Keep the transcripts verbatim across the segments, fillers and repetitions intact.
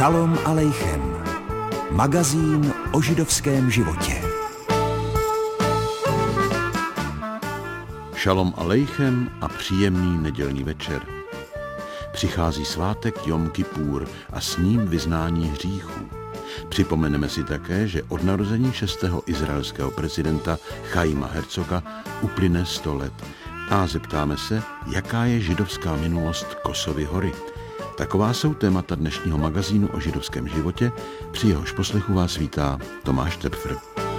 Šalom alejchem. Magazín o židovském životě. Šalom alejchem a příjemný nedělní večer. Přichází svátek Jom Kipur a s ním vyznání hříchů. Připomeneme si také, že od narození šestého izraelského prezidenta Chaima Herzoga uplyne sto let a zeptáme se, jaká je židovská minulost Kosovy hory. Taková jsou témata dnešního magazínu o židovském životě, při jehož poslechu vás vítá Tomáš Tepfr.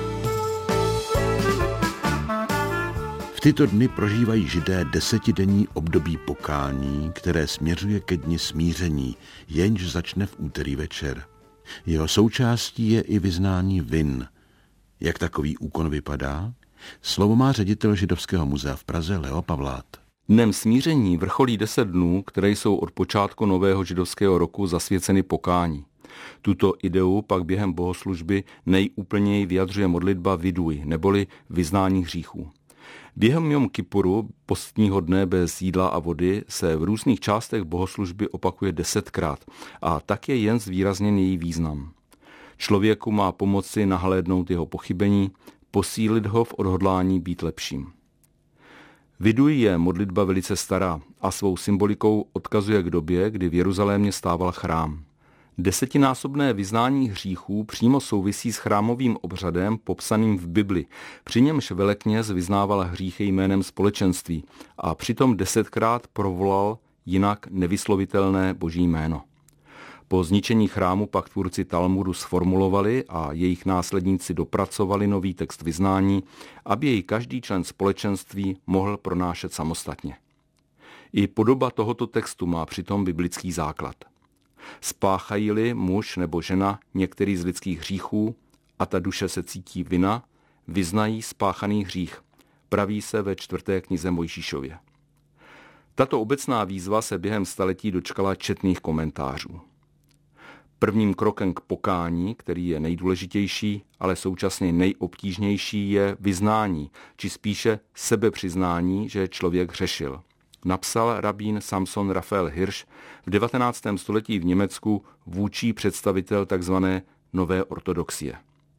V tyto dny prožívají Židé desetidenní období pokání, které směřuje ke dni smíření, jenž začne v úterý večer. Jeho součástí je i vyznání vin. Jak takový úkon vypadá? Slovo má ředitel Židovského muzea v Praze Leo Pavlát. Dnem smíření vrcholí deset dnů, které jsou od počátku nového židovského roku zasvěceny pokání. Tuto ideu pak během bohoslužby nejúplněji vyjadřuje modlitba viduj, neboli vyznání hříchů. Během Jom Kipuru, postního dne bez jídla a vody, se v různých částech bohoslužby opakuje desetkrát a tak je jen zvýrazněn její význam. Člověku má pomoci nahlédnout jeho pochybení, posílit ho v odhodlání být lepším. Viduj je modlitba velice stará a svou symbolikou odkazuje k době, kdy v Jeruzalémě stával chrám. Desetinásobné vyznání hříchů přímo souvisí s chrámovým obřadem popsaným v Bibli, při němž velekněz vyznával hříchy jménem společenství a přitom desetkrát provolal jinak nevyslovitelné boží jméno. Po zničení chrámu pak tvůrci Talmudu sformulovali a jejich následníci dopracovali nový text vyznání, aby jej každý člen společenství mohl pronášet samostatně. I podoba tohoto textu má přitom biblický základ. Spáchají-li muž nebo žena některý z lidských hříchů a ta duše se cítí vina, vyznají spáchaný hřích, praví se ve čtvrté knize Mojžíšově. Tato obecná výzva se během staletí dočkala četných komentářů. Prvním krokem k pokání, který je nejdůležitější, ale současně nejobtížnější, je vyznání, či spíše sebepřiznání, že člověk hřešil. Napsal rabín Samson Raphael Hirsch v devatenáctém století v Německu vůdčí představitel tzv. Nové ortodoxie.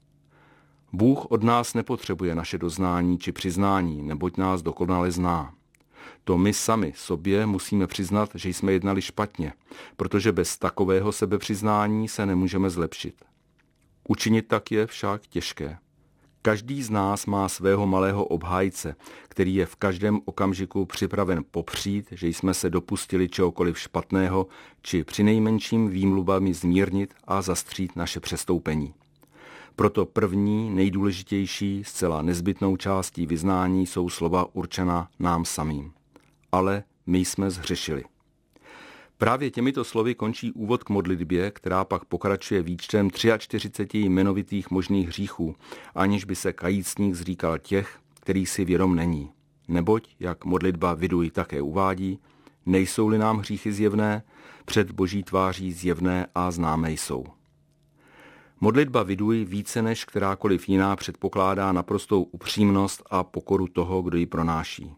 Bůh od nás nepotřebuje naše doznání či přiznání, neboť nás dokonale zná. To my sami sobě musíme přiznat, že jsme jednali špatně, protože bez takového sebepřiznání se nemůžeme zlepšit. Učinit tak je však těžké. Každý z nás má svého malého obhájce, který je v každém okamžiku připraven popřít, že jsme se dopustili čehokoliv špatného, či přinejmenším výmluvami zmírnit a zastřít naše přestoupení. Proto první, nejdůležitější, zcela nezbytnou částí vyznání jsou slova určená nám samým. Ale my jsme zhřešili. Právě těmito slovy končí úvod k modlitbě, která pak pokračuje výčtem čtyřiceti tři jmenovitých možných hříchů, aniž by se kajícník zříkal těch, kterých si vědom není. Neboť, jak modlitba viduj také uvádí, nejsou-li nám hříchy zjevné, před boží tváří zjevné a známé jsou. Modlitba viduj více než kterákoliv jiná předpokládá naprostou upřímnost a pokoru toho, kdo ji pronáší.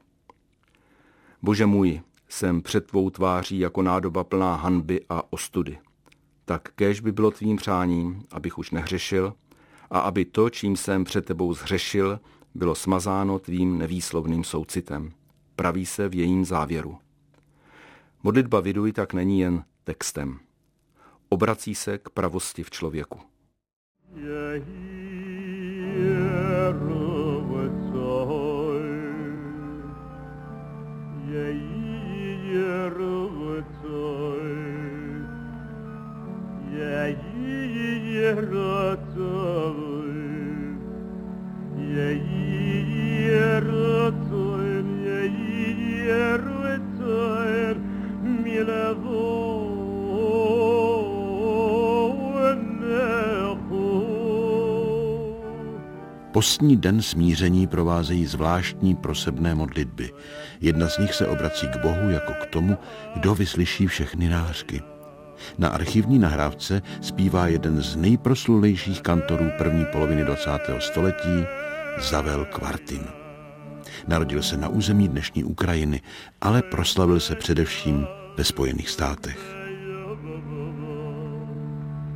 Bože můj, jsem před tvou tváří jako nádoba plná hanby a ostudy. Tak kéž by bylo tvým přáním, abych už nehřešil, a aby to, čím jsem před tebou zhřešil, bylo smazáno tvým nevýslovným soucitem. Praví se v jejím závěru. Modlitba viduj tak není jen textem. Obrací se k pravosti v člověku. Postní den smíření provázejí zvláštní prosebné modlitby. Jedna z nich se obrací k Bohu jako k tomu, kdo vyslyší všechny nářky. Na archivní nahrávce zpívá jeden z nejproslulejších kantorů první poloviny dvacátého století, Zavel Kvartin. Narodil se na území dnešní Ukrajiny, ale proslavil se především ve Spojených státech.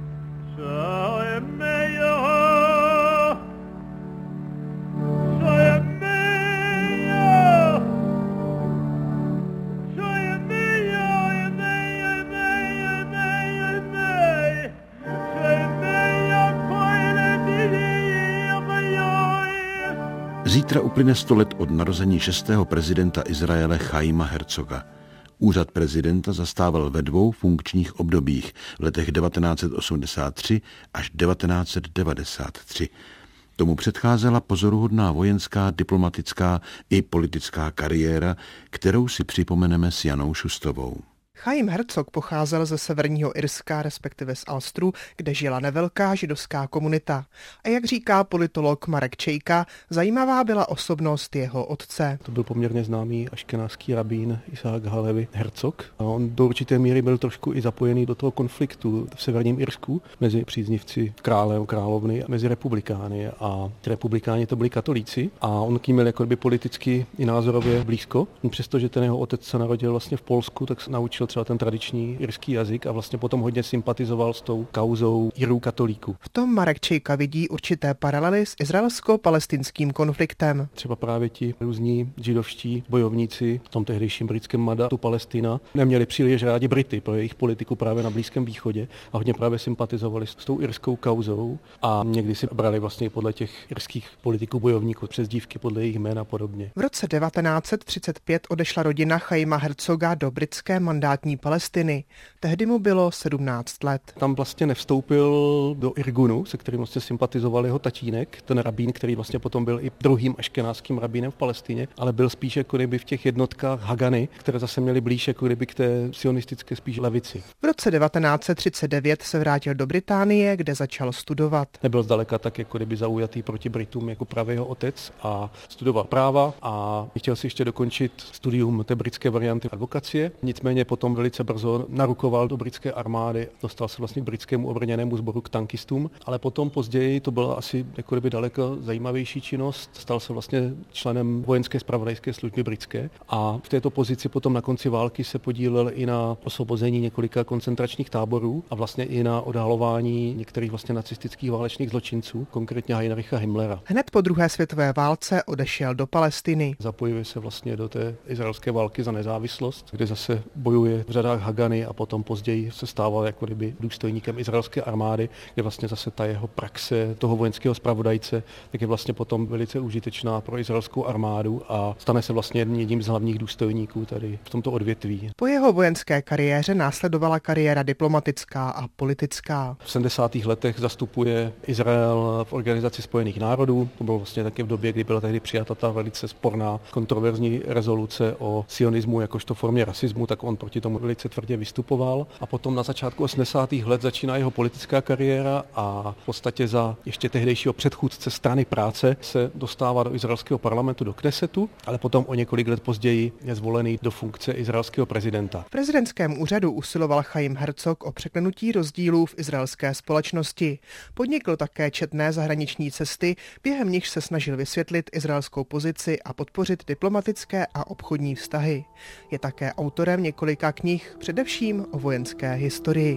uplyne sto let od narození šestého prezidenta Izraele Chaima Herzoga. Úřad prezidenta zastával ve dvou funkčních obdobích, v letech devatenáct set osmdesát tři až devatenáct set devadesát tři. Tomu předcházela pozoruhodná vojenská, diplomatická i politická kariéra, kterou si připomeneme s Janou Šustovou. Chaim Herzog pocházel ze severního Irska, respektive z Alstru, kde žila nevelká židovská komunita. A jak říká politolog Marek Čejka, zajímavá byla osobnost jeho otce. To byl poměrně známý aškenáský rabín Isaac Halevi Herzog. A on do určité míry byl trošku i zapojený do toho konfliktu v severním Irsku mezi příznivci krále, královny a mezi republikány. A ty republikáni to byli katolíci a on k ním měl jako by politicky i názorově blízko. Přestože ten jeho otec se narodil vlastně v Polsku, tak se naučil třeba ten tradiční irský jazyk a vlastně potom hodně sympatizoval s tou kauzou Irů katolíků. V tom Marek Čejka vidí určité paralely s izraelsko-palestinským konfliktem. Třeba právě ti různí židovští bojovníci v tom tehdejším britském mandatu Palestina neměli příliš rádi Brity pro jejich politiku právě na Blízkém východě a hodně právě sympatizovali s tou irskou kauzou a někdy si brali vlastně podle těch irských politiků bojovníků přes dívky podle jejich jmén a podobně. V roce devatenáct set třicet pět odešla rodina Chaima Herzoga do britské mandátní Palestiny. Tehdy mu bylo sedmnáct let. Tam vlastně nevstoupil do Irgunu, se kterým vlastně sympatizoval jeho tatínek, ten rabín, který vlastně potom byl i druhým aškenáským rabínem v Palestině, ale byl spíš jako kdyby v těch jednotkách Hagany, které zase měly blíž jako kdyby k té sionistické spíš levici. V roce devatenáct set třicet devět se vrátil do Británie, kde začal studovat. Nebyl zdaleka tak jako kdyby zaujatý proti Britům jako právě jeho otec a studoval práva a chtěl si ještě dokončit studium té britské varianty advokacie. Nicméně potom velice brzo narukoval do britské armády, dostal se vlastně k britskému obrněnému sboru k tankistům, ale potom později to byla asi jako kdyby daleko zajímavější činnost, stal se vlastně členem vojenské zpravodajské služby britské a v této pozici potom na konci války se podílel i na osvobození několika koncentračních táborů a vlastně i na odhalování některých vlastně nacistických válečných zločinců, konkrétně Heinricha Himmlera. Hned po druhé světové válce odešel do Palestiny. Zapojuje se vlastně do té izraelské války za nezávislost, kde zase bojuje v řadách Hagany a potom později se stával jako kdyby důstojníkem izraelské armády, kde vlastně zase ta jeho praxe toho vojenského zpravodajce tak je vlastně potom velice užitečná pro izraelskou armádu a stane se vlastně jedním z hlavních důstojníků tady v tomto odvětví. Po jeho vojenské kariéře následovala kariéra diplomatická a politická. V sedmdesátých letech zastupuje Izrael v Organizaci spojených národů. To bylo vlastně taky v době, kdy byla tehdy přijata ta velice sporná kontroverzní rezoluce o sionismu jakožto formě rasismu, tak on proti tomu velice tvrdě vystupoval. A potom na začátku osmdesátých let začíná jeho politická kariéra a v podstatě za ještě tehdejšího předchůdce Strany práce se dostává do izraelského parlamentu, do Knesetu, ale potom o několik let později je zvolený do funkce izraelského prezidenta. V prezidentském úřadu usiloval Chaim Herzog o překlenutí rozdílů v izraelské společnosti. Podnikl také četné zahraniční cesty, během nichž se snažil vysvětlit izraelskou pozici a podpořit diplomatické a obchodní vztahy. Je také autorem několika knih, především o vojenské historii.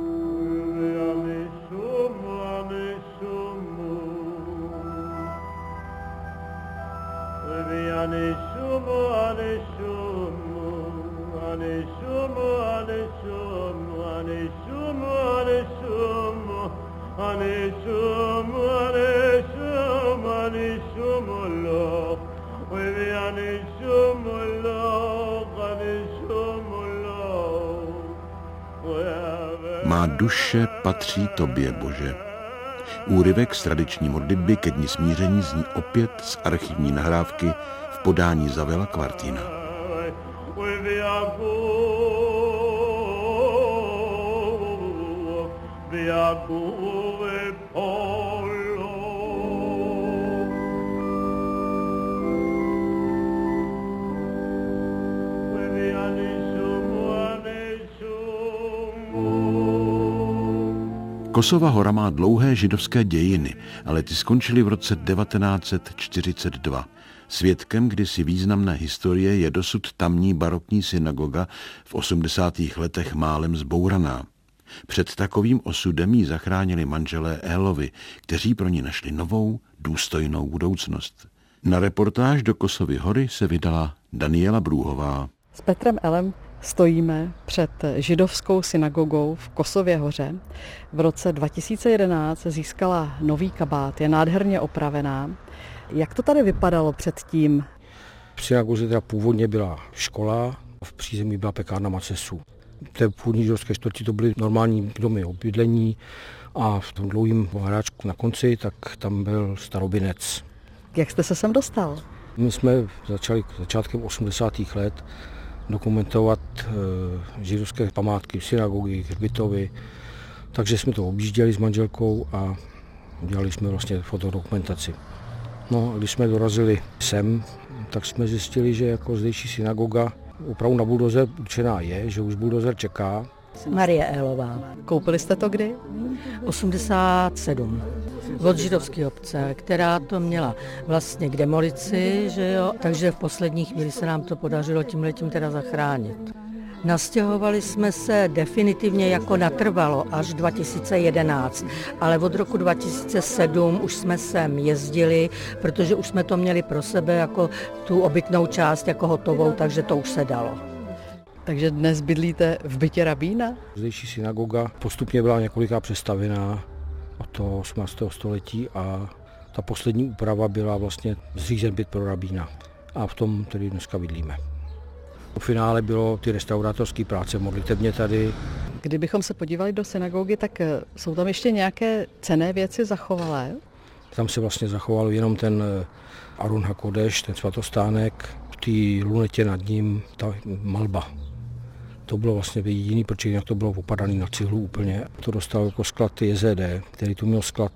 Má duše patří tobě, Bože. Úryvek z tradiční modlitby ke dni smíření zní opět z archivní nahrávky v podání Zavela Kvartina. Kosova Hora má dlouhé židovské dějiny, ale ty skončily v roce devatenáct set čtyřicet dva. Svědkem kdysi významné historie je dosud tamní barokní synagoga v osmdesátých letech málem zbouraná. Před takovým osudem ji zachránili manželé Élovi, kteří pro ní našli novou, důstojnou budoucnost. Na reportáž do Kosovy Hory se vydala Daniela Brůhová. S Petrem Elem stojíme před židovskou synagogou v Kosově Hoře. V roce dva tisíce jedenáct získala nový kabát, je nádherně opravená. Jak to tady vypadalo předtím? V synagoze teda původně byla škola, v přízemí byla pekárna macesů. V té původní židovské čtvrti to byly normální domy obydlení a v tom dlouhém hráčku na konci, tak tam byl starobinec. Jak jste se sem dostal? My jsme začali začátkem osmdesátých let dokumentovat e, židovské památky, synagogy, hřbitovy, takže jsme to objížděli s manželkou a dělali jsme vlastně fotodokumentaci. No a když jsme dorazili sem, tak jsme zjistili, že jako zdejší synagoga opravdu na buldozer určená je, že už buldozer čeká. Marie Elová. Koupili jste to kdy? osmdesát sedm. Od židovské obce, která to měla vlastně k demolici, že jo, takže v poslední chvíli se nám to podařilo tímhletím teda zachránit. Nastěhovali jsme se definitivně jako natrvalo až dva tisíce jedenáct, ale od roku dva tisíce sedm už jsme sem jezdili, protože už jsme to měli pro sebe jako tu obytnou část jako hotovou, takže to už se dalo. Takže dnes bydlíte v bytě rabína? Zdejší synagoga postupně byla několikrát přestavěná od toho osmnáctého století a ta poslední úprava byla vlastně zřízen byt pro rabína. A v tom tedy dneska bydlíme. V finále bylo ty restaurátorské práce modlitebně tady. Kdybychom se podívali do synagogy, tak jsou tam ještě nějaké cenné věci zachovalé? Tam se vlastně zachoval jenom ten Arun HaKodesh, ten svatostánek, v té lunetě nad ním ta malba. To bylo vlastně jediný, protože jinak to bylo opadané na cihlu úplně. To dostal jako sklad J Z D, který tu měl sklad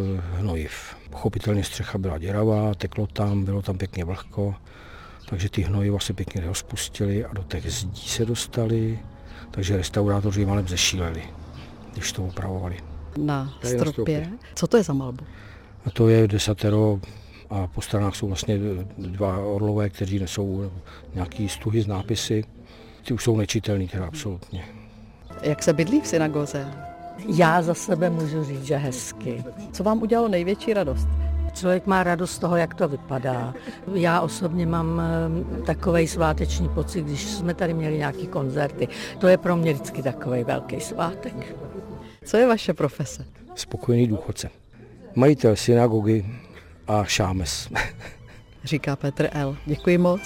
hnojiv. Pochopitelně střecha byla děravá, teklo tam, bylo tam pěkně vlhko, takže ty hnojiva se pěkně rozpustily a do těch zdí se dostali, takže restaurátoři malem zešíleli, když to opravovali. Na stropě. na stropě. Co to je za malbu? A to je desatero a po stranách jsou vlastně dva orlové, kteří nesou nějaký stuhy z nápisy. Ty už jsou nečitelný, teda absolutně. Jak se bydlí v synagoze? Já za sebe můžu říct, že hezky. Co vám udělalo největší radost? Člověk má radost z toho, jak to vypadá. Já osobně mám takovej sváteční pocit, když jsme tady měli nějaký koncerty. To je pro mě vždycky takovej velký svátek. Co je vaše profese? Spokojený důchodce. Majitel synagogy a šámes. Říká Petr L. Děkuji moc.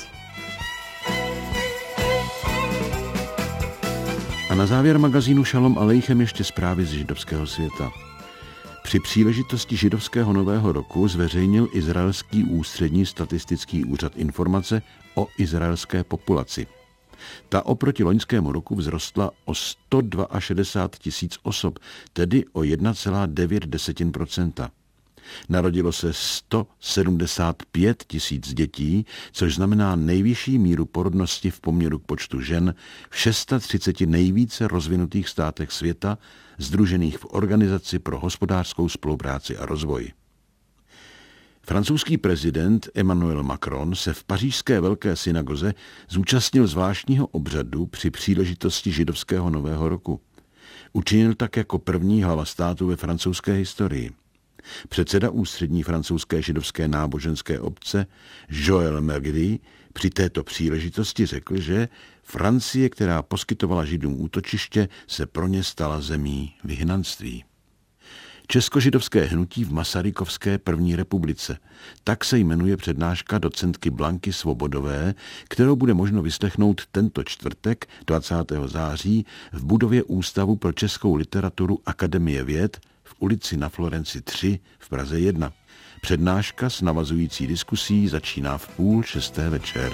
A na závěr magazínu Šalom Aleichem ještě zprávy z židovského světa. Při příležitosti židovského nového roku zveřejnil izraelský ústřední statistický úřad informace o izraelské populaci. Ta oproti loňskému roku vzrostla o sto šedesát dva tisíc osob, tedy o jedna celá devět procenta. Narodilo se sto sedmdesát pět tisíc dětí, což znamená nejvyšší míru porodnosti v poměru k počtu žen v třiceti šesti nejvíce rozvinutých státech světa, sdružených v Organizaci pro hospodářskou spolupráci a rozvoj. Francouzský prezident Emmanuel Macron se v pařížské velké synagoze zúčastnil zvláštního obřadu při příležitosti židovského nového roku. Učinil tak jako první hlava státu ve francouzské historii. Předseda ústřední francouzské židovské náboženské obce Joël Mergui při této příležitosti řekl, že Francie, která poskytovala židům útočiště, se pro ně stala zemí vyhnanství. Českožidovské hnutí v Masarykovské první republice. Tak se jmenuje přednáška docentky Blanky Svobodové, kterou bude možno vyslechnout tento čtvrtek dvacátého září v budově Ústavu pro českou literaturu Akademie věd v ulici Na Florenci tři v Praze jedna. Přednáška s navazující diskusí začíná v půl šesté večer.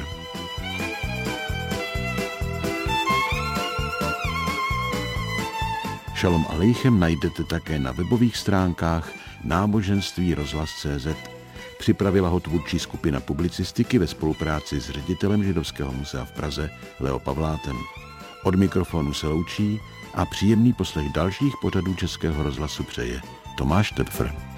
Šalom Aleichem najdete také na webových stránkách náboženství rozhlas tečka cé zet. Připravila ho tvůrčí skupina publicistiky ve spolupráci s ředitelem Židovského muzea v Praze Leo Pavlátem. Od mikrofonu se loučí a příjemný poslech dalších pořadů Českého rozhlasu přeje Tomáš Töpfer.